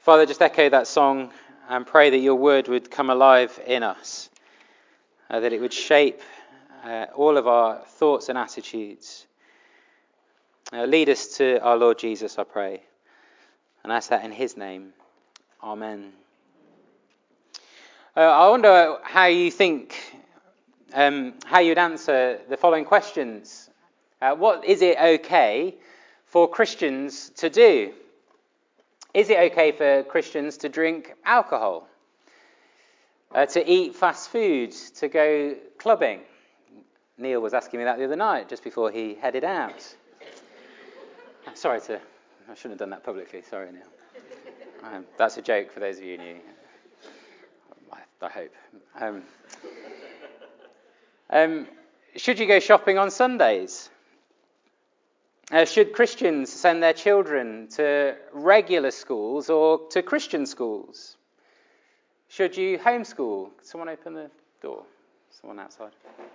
Father, just echo that song and pray that your word would come alive in us, that it would shape all of our thoughts and attitudes. Lead us to our Lord Jesus, I pray. And ask that in his name. Amen. I wonder how you think, how you'd answer the following questions. What is it okay for Christians to do? Is it okay for Christians to drink alcohol? To eat fast food? To go clubbing? Neil was asking me that the other night, just before he headed out. I shouldn't have done that publicly. Sorry, Neil. That's a joke for those of you who knew. I hope. Should you go shopping on Sundays? Should Christians send their children to regular schools or to Christian schools? Should you homeschool? Could someone open the door? Someone outside.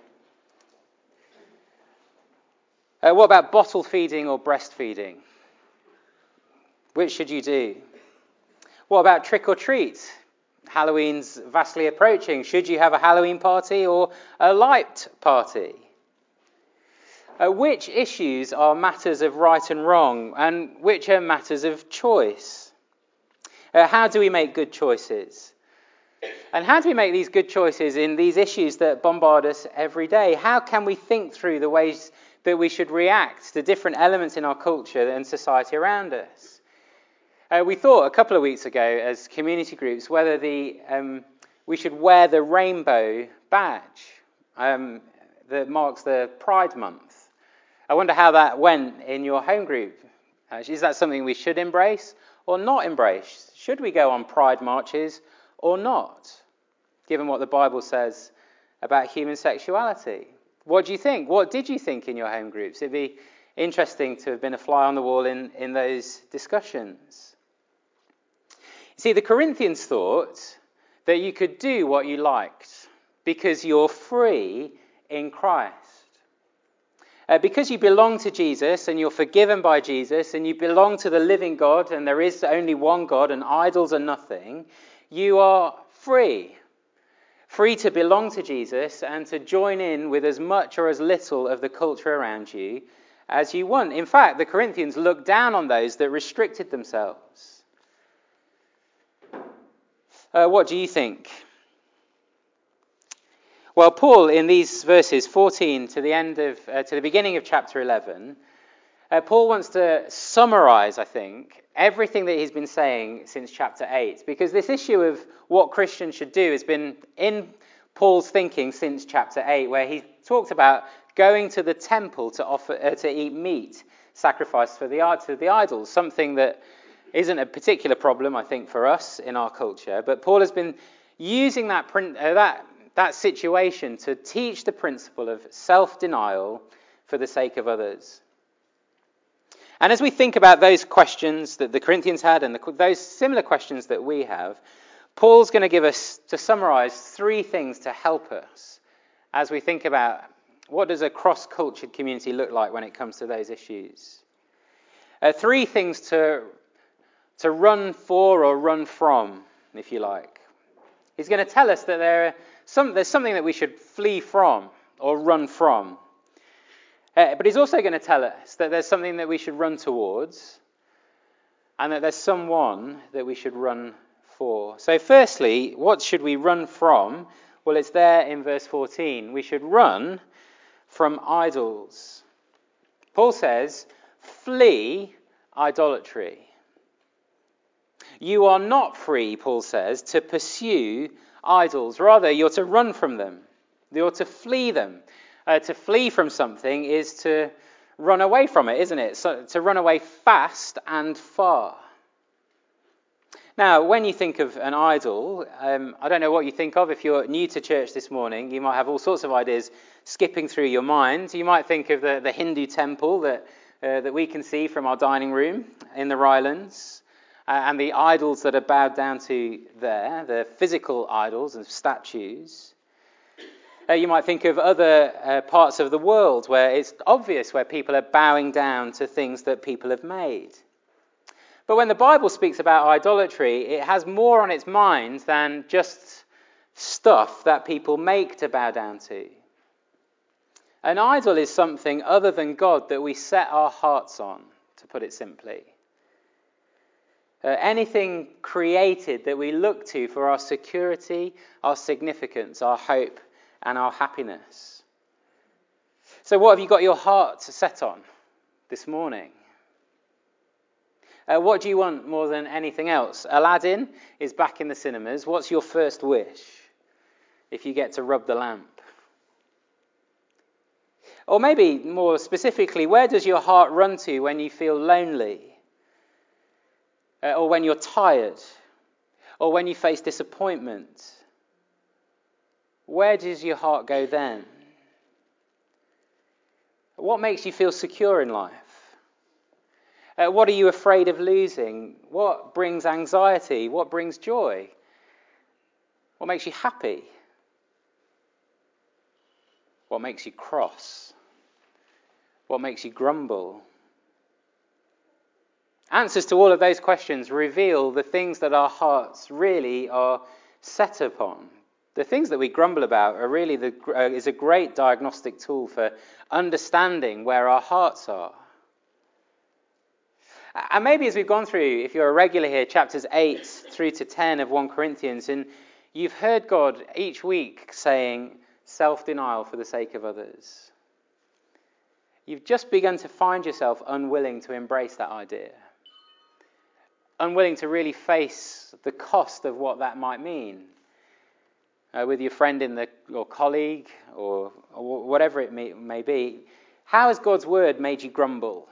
What about bottle feeding or breastfeeding? Which should you do? What about trick or treat? Halloween's vastly approaching. Should you have a Halloween party or a light party? Which issues are matters of right and wrong, and which are matters of choice? How do we make good choices? And how do we make these good choices in these issues that bombard us every day? How can we think through the ways that we should react to different elements in our culture and society around us? We thought a couple of weeks ago as community groups whether we should wear the rainbow badge that marks the Pride Month. I wonder how that went in your home group. Is that something we should embrace or not embrace? Should we go on pride marches or not, given what the Bible says about human sexuality? What do you think? What did you think in your home groups? It'd be interesting to have been a fly on the wall in those discussions. You see, the Corinthians thought that you could do what you liked because you're free in Christ. Because you belong to Jesus and you're forgiven by Jesus and you belong to the living God and there is only one God and idols are nothing, you are free. Free to belong to Jesus and to join in with as much or as little of the culture around you as you want. In fact, the Corinthians looked down on those that restricted themselves. What do you think? Well, Paul, in these verses 14 to the beginning of chapter 11, Paul wants to summarize, I think, everything that he's been saying since chapter 8, because this issue of what Christians should do has been in Paul's thinking since chapter 8, where he talked about going to the temple to eat meat sacrificed to the idols, something that isn't a particular problem, I think, for us in our culture, but Paul has been using that situation to teach the principle of self-denial for the sake of others. And as we think about those questions that the Corinthians had and those similar questions that we have, Paul's going to give us, to summarize, 3 things to help us as we think about what does a cross-cultured community look like when it comes to those issues. 3 things to run for or run from, if you like. He's going to tell us that there's something that we should flee from or run from. But he's also going to tell us that there's something that we should run towards and that there's someone that we should run for. So firstly, what should we run from? Well, it's there in verse 14. We should run from idols. Paul says, flee idolatry. You are not free, Paul says, to pursue idols. Rather, you're to run from them. You're to flee them. To flee from something is to run away from it, isn't it? So, to run away fast and far. Now, when you think of an idol, I don't know what you think of. If you're new to church this morning, you might have all sorts of ideas skipping through your mind. You might think of the Hindu temple that we can see from our dining room in the Rylands. And the idols that are bowed down to there, the physical idols and statues. You might think of other parts of the world where it's obvious where people are bowing down to things that people have made. But when the Bible speaks about idolatry, it has more on its mind than just stuff that people make to bow down to. An idol is something other than God that we set our hearts on, to put it simply. Anything created that we look to for our security, our significance, our hope, and our happiness. So what have you got your heart set on this morning? What do you want more than anything else? Aladdin is back in the cinemas. What's your first wish if you get to rub the lamp? Or maybe more specifically, where does your heart run to when you feel lonely? Or when you're tired? Or when you face disappointment? Where does your heart go then? What makes you feel secure in life? What are you afraid of losing? What brings anxiety? What brings joy? What makes you happy? What makes you cross? What makes you grumble? Answers to all of those questions reveal the things that our hearts really are set upon. The things that we grumble about are really is a great diagnostic tool for understanding where our hearts are. And maybe as we've gone through, if you're a regular here, chapters 8 through to 10 of 1 Corinthians, and you've heard God each week saying self-denial for the sake of others. You've just begun to find yourself unwilling to embrace that idea. Unwilling to really face the cost of what that might mean. With your friend or colleague or whatever it may be. How has God's word made you grumble?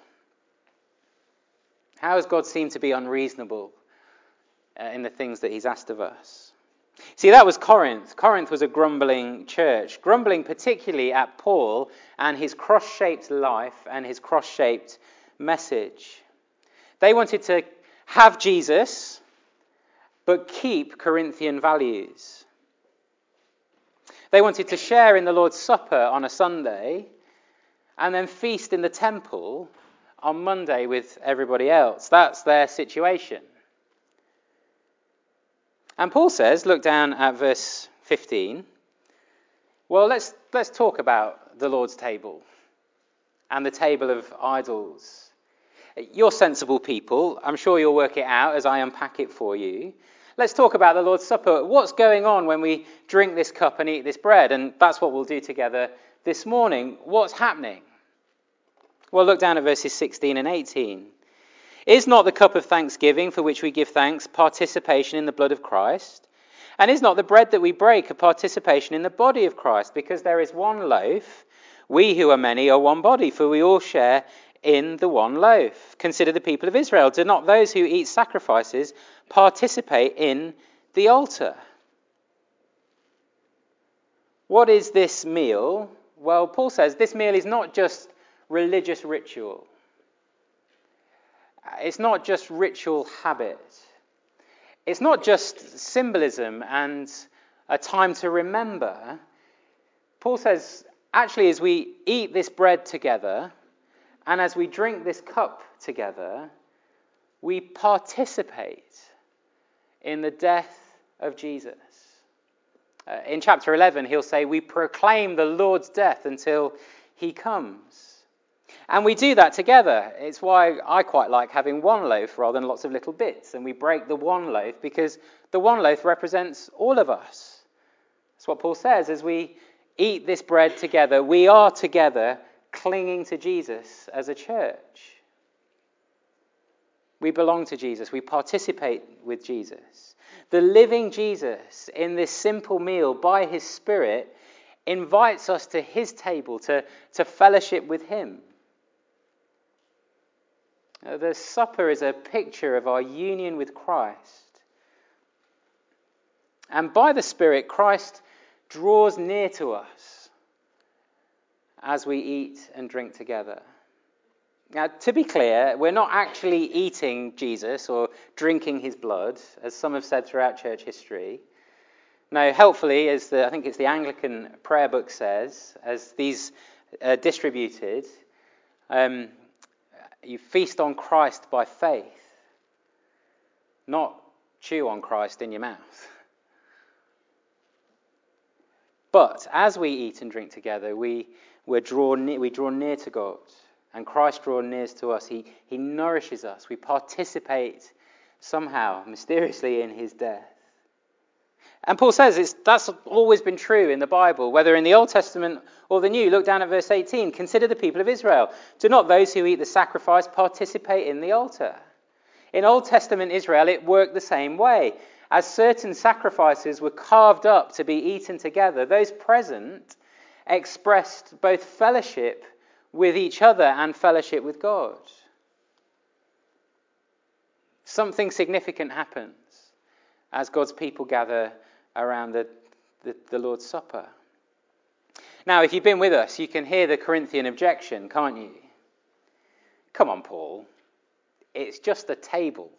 How has God seemed to be unreasonable in the things that he's asked of us? See, that was Corinth. Corinth was a grumbling church, grumbling particularly at Paul and his cross-shaped life and his cross-shaped message. They wanted to have Jesus, but keep Corinthian values. They wanted to share in the Lord's Supper on a Sunday and then feast in the temple on Monday with everybody else. That's their situation. And Paul says, look down at verse 15. Well, let's talk about the Lord's table and the table of idols. You're sensible people. I'm sure you'll work it out as I unpack it for you. Let's talk about the Lord's Supper. What's going on when we drink this cup and eat this bread? And that's what we'll do together this morning. What's happening? Well, look down at verses 16 and 18. Is not the cup of thanksgiving for which we give thanks participation in the blood of Christ? And is not the bread that we break a participation in the body of Christ? Because there is one loaf, we who are many are one body, for we all share in the one loaf. Consider the people of Israel. Do not those who eat sacrifices participate in the altar? What is this meal? Well, Paul says this meal is not just religious ritual. It's not just ritual habit. It's not just symbolism and a time to remember. Paul says, actually, as we eat this bread together and as we drink this cup together, we participate in the death of Jesus. In chapter 11, he'll say, we proclaim the Lord's death until he comes. And we do that together. It's why I quite like having one loaf rather than lots of little bits. And we break the one loaf because the one loaf represents all of us. That's what Paul says. As we eat this bread together, we are together clinging to Jesus as a church. We belong to Jesus. We participate with Jesus. The living Jesus in this simple meal by his Spirit invites us to his table to fellowship with him. The supper is a picture of our union with Christ. And by the Spirit, Christ draws near to us as we eat and drink together. Now, to be clear, we're not actually eating Jesus or drinking his blood, as some have said throughout church history. No, helpfully, as I think it's the Anglican prayer book says, as these are distributed, you feast on Christ by faith. not chew on Christ in your mouth. But as we eat and drink together, we draw near to God, and Christ draws near to us. He nourishes us. We participate somehow, mysteriously, in his death. And Paul says that's always been true in the Bible, whether in the Old Testament or the New. Look down at verse 18. Consider the people of Israel. Do not those who eat the sacrifice participate in the altar? In Old Testament Israel, it worked the same way. As certain sacrifices were carved up to be eaten together, those present expressed both fellowship with each other and fellowship with God. Something significant happens as God's people gather around the Lord's Supper. Now, if you've been with us, you can hear the Corinthian objection, can't you? Come on, Paul. It's just a table.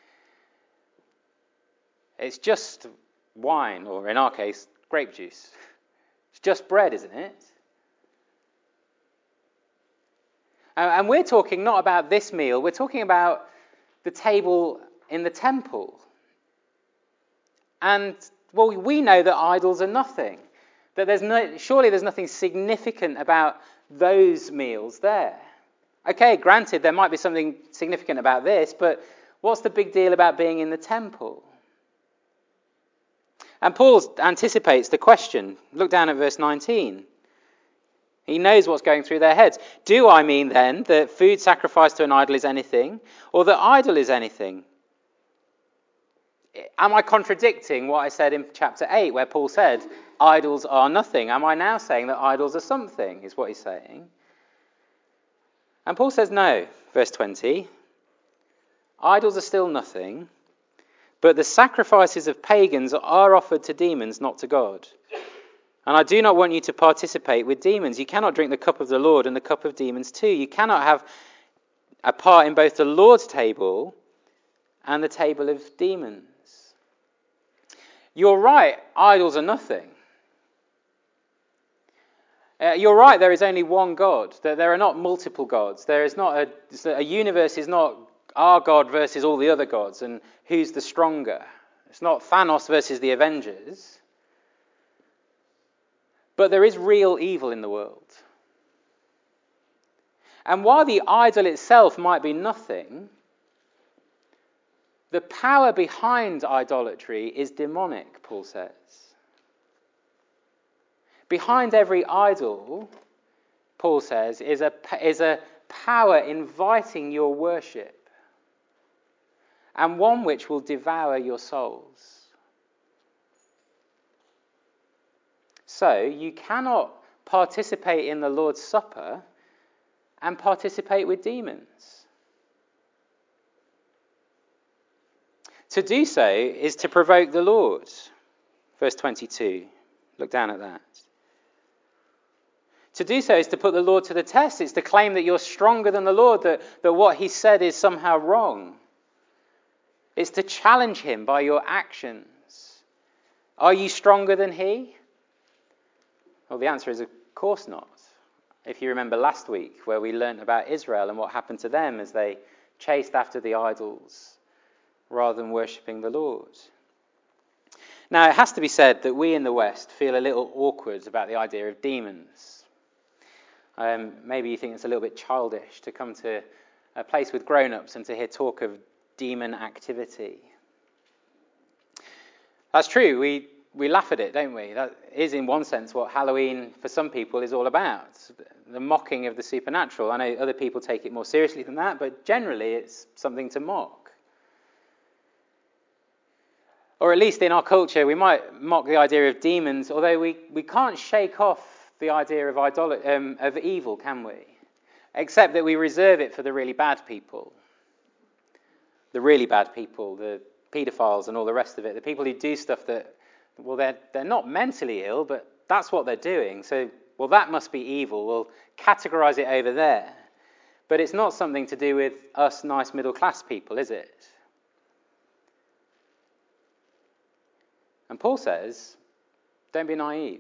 It's just wine, or in our case, grape juice. It's just bread, isn't it? And we're talking not about this meal, we're talking about the table in the temple. And, well, we know that idols are nothing. That surely there's nothing significant about those meals there. Okay, granted, there might be something significant about this, but what's the big deal about being in the temple? And Paul anticipates the question. Look down at verse 19. He knows what's going through their heads. Do I mean then that food sacrificed to an idol is anything, or that idol is anything? Am I contradicting what I said in chapter 8, where Paul said, idols are nothing? Am I now saying that idols are something, is what he's saying? And Paul says no, verse 20. Idols are still nothing, but the sacrifices of pagans are offered to demons, not to God. And I do not want you to participate with demons. You cannot drink the cup of the Lord and the cup of demons too. You cannot have a part in both the Lord's table and the table of demons. You're right, idols are nothing. You're right, there is only one God. There are not multiple gods. There is not a universe is not our God versus all the other gods and who's the stronger. It's not Thanos versus the Avengers. But there is real evil in the world. And while the idol itself might be nothing, the power behind idolatry is demonic, Paul says. Behind every idol, Paul says, is a power inviting your worship, and one which will devour your souls. So you cannot participate in the Lord's Supper and participate with demons. To do so is to provoke the Lord. Verse 22. Look down at that. To do so is to put the Lord to the test. It's to claim that you're stronger than the Lord, that what he said is somehow wrong. It's to challenge him by your actions. Are you stronger than he? Well, the answer is of course not. If you remember last week where we learnt about Israel and what happened to them as they chased after the idols rather than worshipping the Lord. Now, it has to be said that we in the West feel a little awkward about the idea of demons. Maybe you think it's a little bit childish to come to a place with grown-ups and to hear talk of demon activity. That's true. We laugh at it, don't we? That is, in one sense, what Halloween, for some people, is all about. The mocking of the supernatural. I know other people take it more seriously than that, but generally it's something to mock. Or at least in our culture, we might mock the idea of demons, although we can't shake off the idea of evil, can we? Except that we reserve it for the really bad people. The really bad people, the paedophiles and all the rest of it. The people who do stuff that, well, they're not mentally ill, but that's what they're doing. So, well, that must be evil. We'll categorize it over there. But it's not something to do with us nice middle-class people, is it? And Paul says, don't be naive.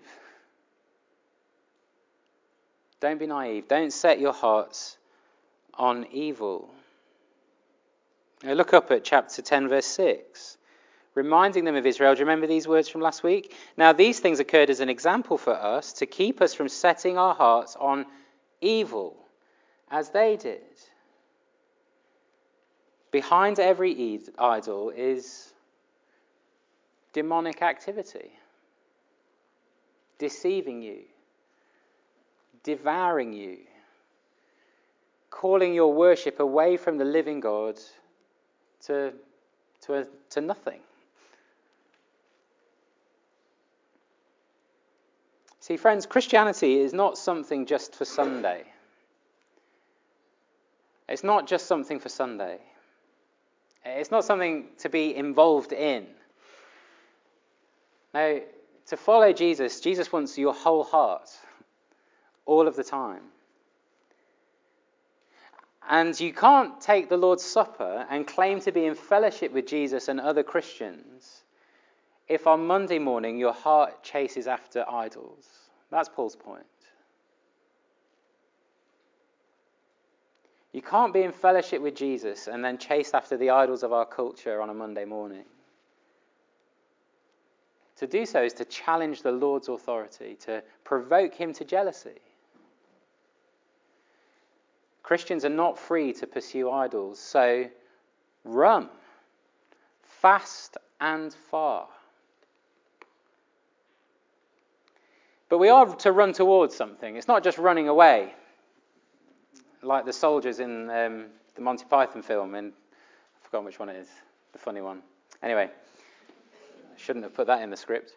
Don't be naive. Don't set your hearts on evil. Look up at chapter 10, verse 6. Reminding them of Israel. Do you remember these words from last week? Now these things occurred as an example for us to keep us from setting our hearts on evil as they did. Behind every idol is demonic activity. Deceiving you. Devouring you. Calling your worship away from the living God to nothing. See, friends, Christianity is not something just for Sunday. It's not just something for Sunday. It's not something to be involved in. No, to follow Jesus, Jesus wants your whole heart, all of the time. And you can't take the Lord's Supper and claim to be in fellowship with Jesus and other Christians if on Monday morning your heart chases after idols. That's Paul's point. You can't be in fellowship with Jesus and then chase after the idols of our culture on a Monday morning. To do so is to challenge the Lord's authority, to provoke him to jealousy. Christians are not free to pursue idols, so run, fast and far. But we are to run towards something. It's not just running away, like the soldiers in the Monty Python film, and I've forgotten which one it is, the funny one. Anyway, shouldn't have put that in the script.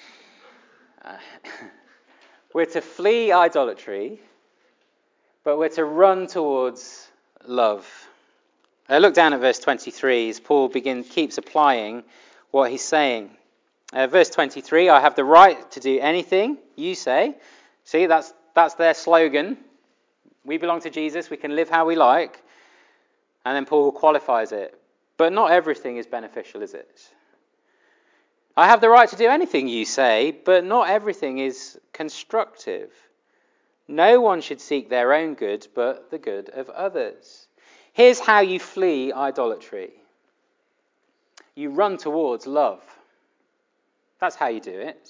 We're to flee idolatry, but we're to run towards love. Look down at verse 23 as Paul keeps applying what he's saying. Verse 23, I have the right to do anything you say. See, that's their slogan. We belong to Jesus, we can live how we like. And then Paul qualifies it. But not everything is beneficial, is it? I have the right to do anything you say, but not everything is constructive. No one should seek their own good, but the good of others. Here's how you flee idolatry. You run towards love. That's how you do it.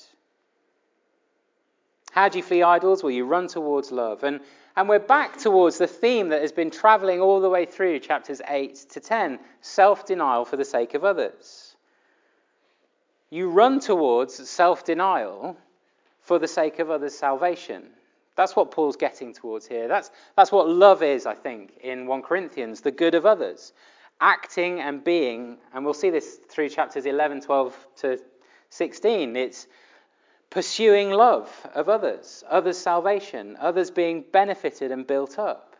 How do you flee idols? Well, you run towards love. And we're back towards the theme that has been travelling all the way through chapters 8 to 10, self-denial for the sake of others. You run towards self-denial for the sake of others' salvation. That's what Paul's getting towards here. That's what love is, I think, in 1 Corinthians, the good of others. Acting and being, and we'll see this through chapters 11, 12 to 16. It's pursuing love of others, others' salvation, others being benefited and built up.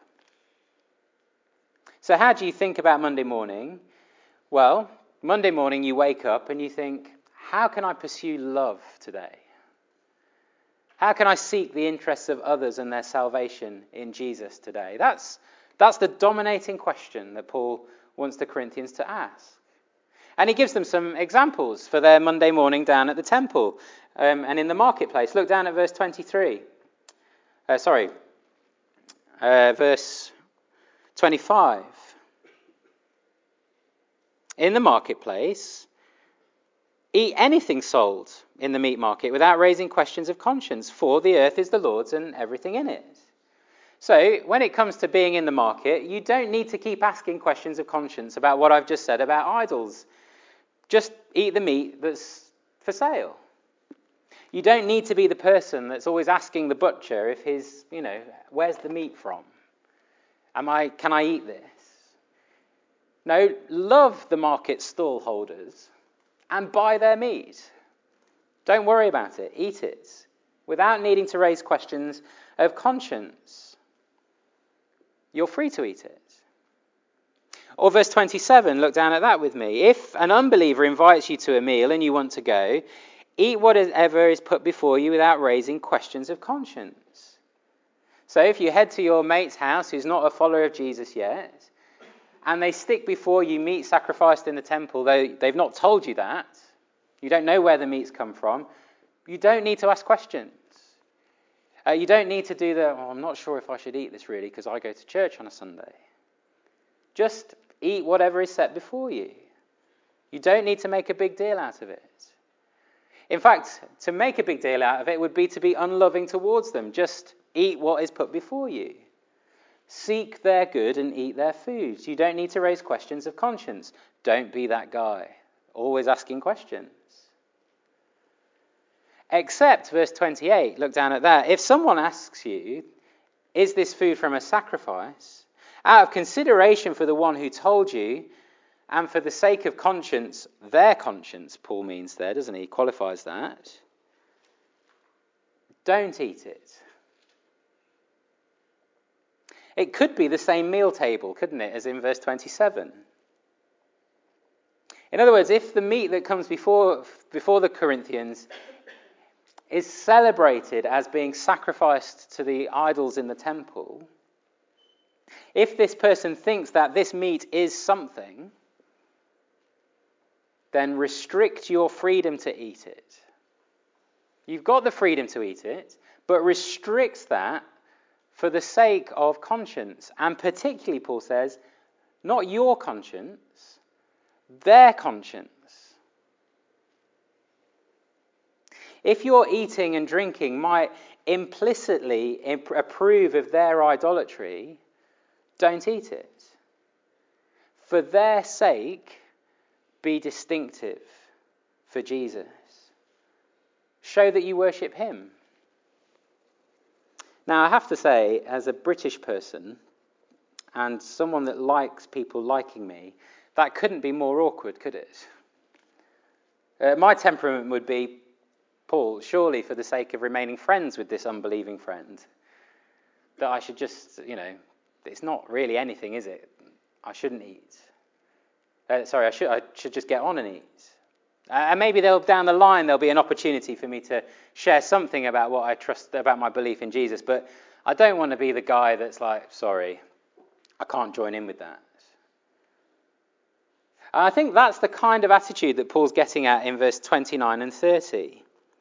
So how do you think about Monday morning? Well, Monday morning you wake up and you think, how can I pursue love today? How can I seek the interests of others and their salvation in Jesus today? That's the dominating question that Paul wants the Corinthians to ask. And he gives them some examples for their Monday morning down at the temple and in the marketplace. Look down at verse 23. Verse 25. In the marketplace, eat anything sold in the meat market without raising questions of conscience, for the earth is the Lord's and everything in it. So, when it comes to being in the market, you don't need to keep asking questions of conscience about what I've just said about idols. Just eat the meat that's for sale. You don't need to be the person that's always asking the butcher if where's the meat from? Can I eat this? No, love the market stall holders and buy their meat. Don't worry about it. Eat it without needing to raise questions of conscience. You're free to eat it. Or verse 27, look down at that with me. If an unbeliever invites you to a meal and you want to go, eat whatever is put before you without raising questions of conscience. So if you head to your mate's house who's not a follower of Jesus yet, and they stick before you meat sacrificed in the temple, though they've not told you that, you don't know where the meat's come from, you don't need to ask questions. You don't need to do I'm not sure if I should eat this really because I go to church on a Sunday. Just eat whatever is set before you. You don't need to make a big deal out of it. In fact, to make a big deal out of it would be to be unloving towards them. Just eat what is put before you. Seek their good and eat their food. You don't need to raise questions of conscience. Don't be that guy, always asking questions. Except, verse 28, look down at that. If someone asks you, is this food from a sacrifice? Out of consideration for the one who told you, and for the sake of conscience, their conscience, Paul means there, doesn't he? He qualifies that. Don't eat it. It could be the same meal table, couldn't it, as in verse 27. In other words, if the meat that comes before the Corinthians is celebrated as being sacrificed to the idols in the temple, if this person thinks that this meat is something, then restrict your freedom to eat it. You've got the freedom to eat it, but restrict that for the sake of conscience. And particularly, Paul says, not your conscience, their conscience. If your eating and drinking might implicitly approve of their idolatry, don't eat it. For their sake, be distinctive for Jesus. Show that you worship him. Now, I have to say, as a British person, and someone that likes people liking me, that couldn't be more awkward, could it? My temperament would be, Paul, surely for the sake of remaining friends with this unbelieving friend, that I should just, it's not really anything, is it? I shouldn't eat. I should just get on and eat. And maybe down the line there'll be an opportunity for me to share something about what I trust, about my belief in Jesus, but I don't want to be the guy that's like, sorry, I can't join in with that. And I think that's the kind of attitude that Paul's getting at in verse 29 and 30.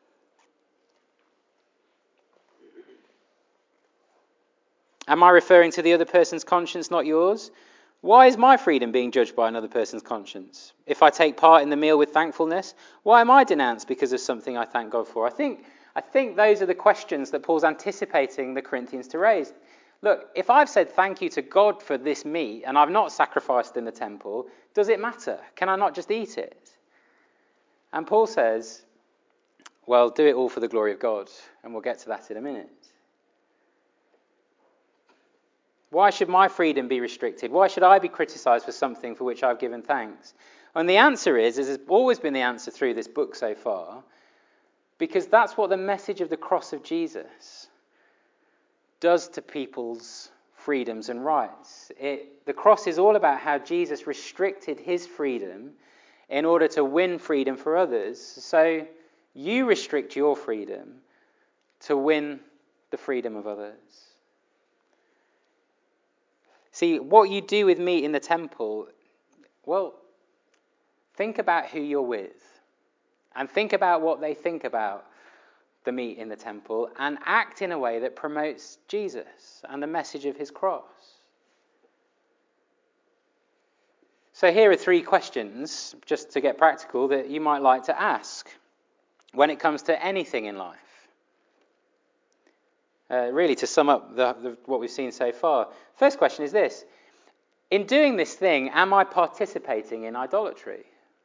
Am I referring to the other person's conscience, not yours? Why is my freedom being judged by another person's conscience? If I take part in the meal with thankfulness, why am I denounced because of something I thank God for? I think those are the questions that Paul's anticipating the Corinthians to raise. Look, if I've said thank you to God for this meat and I've not sacrificed in the temple, does it matter? Can I not just eat it? And Paul says, well, do it all for the glory of God, and we'll get to that in a minute. Why should my freedom be restricted? Why should I be criticised for something for which I've given thanks? And the answer is, as has always been the answer through this book so far, because that's what the message of the cross of Jesus does to people's freedoms and rights. The cross is all about how Jesus restricted his freedom in order to win freedom for others. So you restrict your freedom to win the freedom of others. See, what you do with meat in the temple, well, think about who you're with. And think about what they think about the meat in the temple. And act in a way that promotes Jesus and the message of his cross. So here are 3 questions, just to get practical, that you might like to ask when it comes to anything in life. Really, to sum up what we've seen so far. First question is this. In doing this thing, am I participating in idolatry?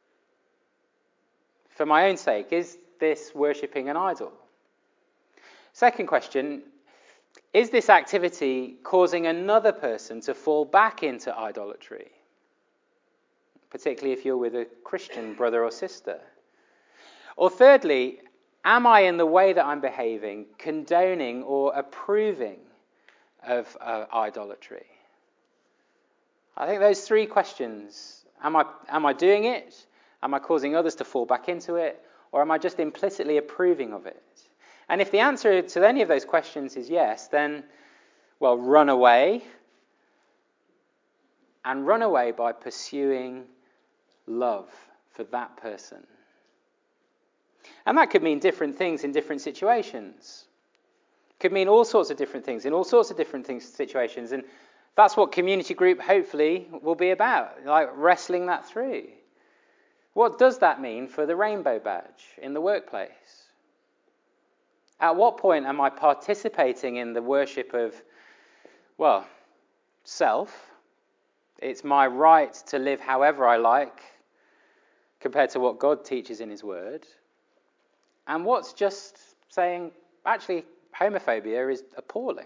For my own sake, is this worshipping an idol? Second question, is this activity causing another person to fall back into idolatry? Particularly if you're with a Christian brother or sister. Or thirdly, am I, in the way that I'm behaving, condoning or approving of idolatry? I think those 3 questions, am I doing it? Am I causing others to fall back into it? Or am I just implicitly approving of it? And if the answer to any of those questions is yes, then, well, run away. And run away by pursuing love for that person. And that could mean different things in different situations. It could mean all sorts of different things in all sorts of different situations. And That's what community group hopefully will be about, like wrestling that through. What does that mean for the rainbow badge in the workplace? At what point am I participating in the worship of, well, self? It's my right to live however I like compared to what God teaches in his word. And what's just saying, actually, homophobia is appalling.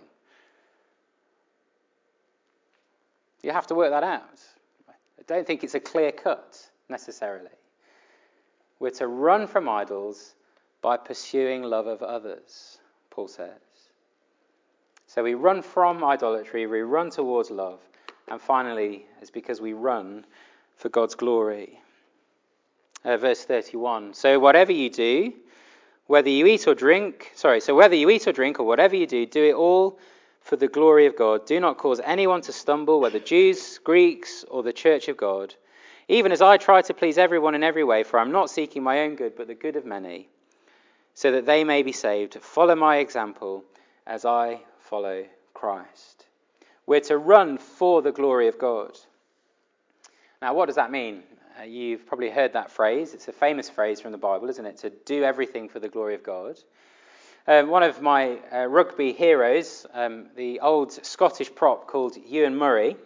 You have to work that out. I don't think it's a clear cut, necessarily. We're to run from idols by pursuing love of others, Paul says. So we run from idolatry, we run towards love, and finally, it's because we run for God's glory. Verse 31. So whatever you do, whether you eat or drink or whatever you do, do it all for the glory of God. Do not cause anyone to stumble, whether Jews, Greeks, or the church of God, even as I try to please everyone in every way, for I am not seeking my own good, but the good of many, so that they may be saved. Follow my example as I follow Christ. We're to run for the glory of God. Now, what does that mean? You've probably heard that phrase. It's a famous phrase from the Bible, isn't it? To do everything for the glory of God. One of my rugby heroes, the old Scottish prop called Ewan Murray,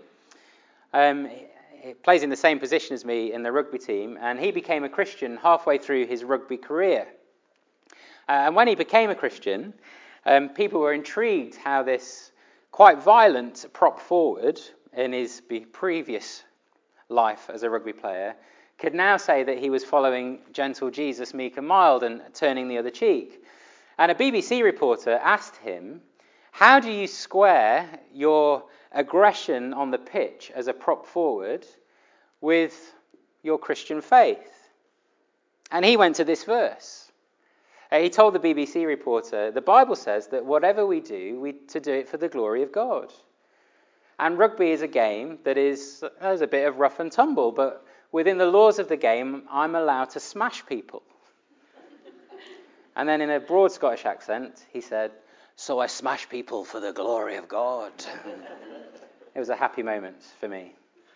he plays in the same position as me in the rugby team, and he became a Christian halfway through his rugby career. And when he became a Christian, people were intrigued how this quite violent prop forward in his previous life as a rugby player could now say that he was following gentle Jesus, meek and mild, and turning the other cheek. And a BBC reporter asked him, how do you square your aggression on the pitch as a prop forward with your Christian faith? And he went to this verse. He told the BBC reporter, the Bible says that whatever we do, we're to do it for the glory of God. And rugby is a game that is a bit of rough and tumble, but within the laws of the game, I'm allowed to smash people. And then in a broad Scottish accent, he said, so I smash people for the glory of God. It was a happy moment for me.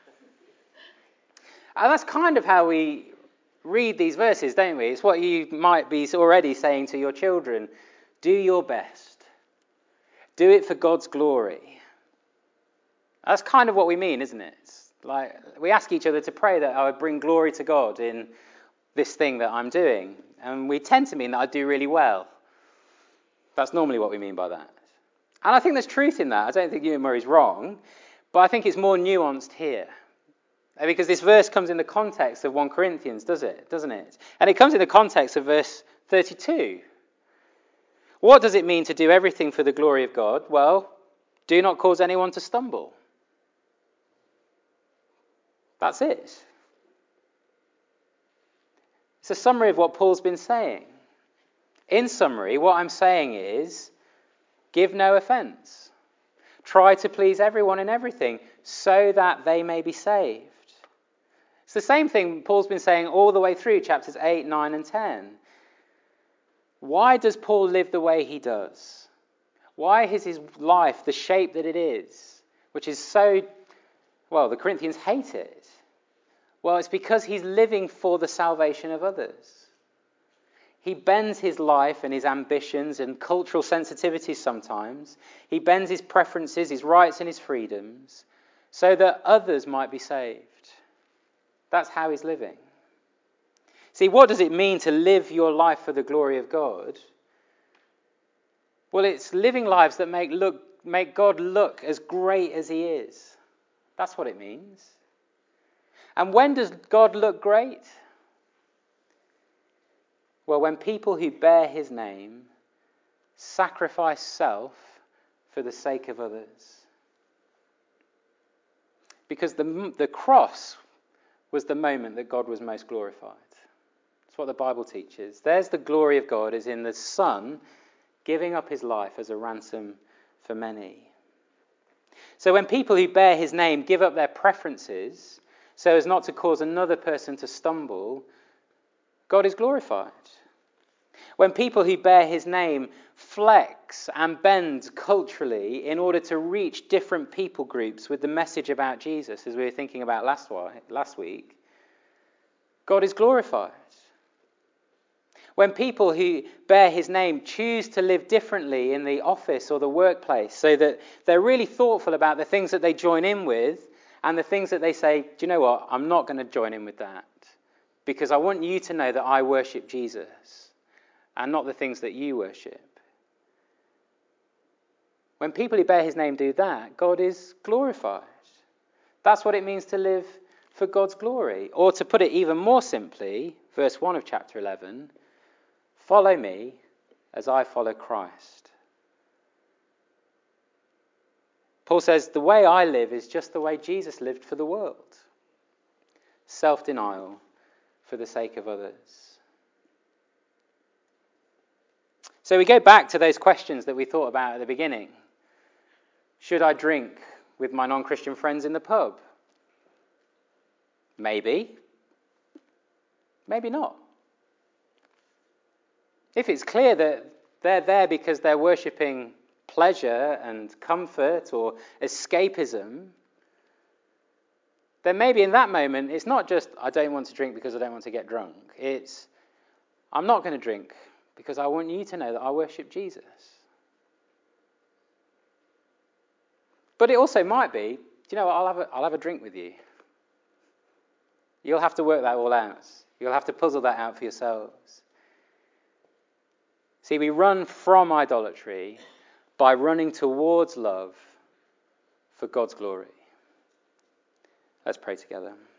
And that's kind of how we read these verses, don't we? It's what you might be already saying to your children. Do your best. Do it for God's glory. That's kind of what we mean, isn't it? It's like we ask each other to pray that I would bring glory to God in this thing that I'm doing. And we tend to mean that I do really well. That's normally what we mean by that. And I think there's truth in that. I don't think Ewan Murray's wrong, but I think it's more nuanced here. Because this verse comes in the context of 1 Corinthians, doesn't it? And it comes in the context of verse 32. What does it mean to do everything for the glory of God? Well, do not cause anyone to stumble. That's it. It's a summary of what Paul's been saying. In summary, what I'm saying is, give no offence. Try to please everyone in everything, so that they may be saved. It's the same thing Paul's been saying all the way through chapters 8, 9, and 10. Why does Paul live the way he does? Why is his life the shape that it is? Which is so, well, the Corinthians hate it. Well, it's because he's living for the salvation of others. He bends his life and his ambitions and cultural sensitivities sometimes. He bends his preferences, his rights and his freedoms so that others might be saved. That's how he's living. See, what does it mean to live your life for the glory of God? Well, it's living lives that make God look as great as he is. That's what it means. And when does God look great? Well, when people who bear his name sacrifice self for the sake of others. Because the cross was the moment that God was most glorified. That's what the Bible teaches. There's the glory of God is in the Son giving up his life as a ransom for many. So when people who bear his name give up their preferences so as not to cause another person to stumble, God is glorified. When people who bear his name flex and bend culturally in order to reach different people groups with the message about Jesus, as we were thinking about last week, God is glorified. When people who bear his name choose to live differently in the office or the workplace, so that they're really thoughtful about the things that they join in with and the things that they say, do you know what, I'm not going to join in with that, because I want you to know that I worship Jesus and not the things that you worship. When people who bear his name do that, God is glorified. That's what it means to live for God's glory. Or to put it even more simply, verse 1 of chapter 11, follow me as I follow Christ. Paul says, the way I live is just the way Jesus lived for the world. Self-denial for the sake of others. So we go back to those questions that we thought about at the beginning. Should I drink with my non-Christian friends in the pub? Maybe. Maybe not. If it's clear that they're there because they're worshipping pleasure and comfort or escapism, then maybe in that moment it's not just I don't want to drink because I don't want to get drunk. It's I'm not going to drink because I want you to know that I worship Jesus. But it also might be, do you know what, I'll have a drink with you. You'll have to work that all out. You'll have to puzzle that out for yourselves. See, we run from idolatry by running towards love for God's glory. Let's pray together.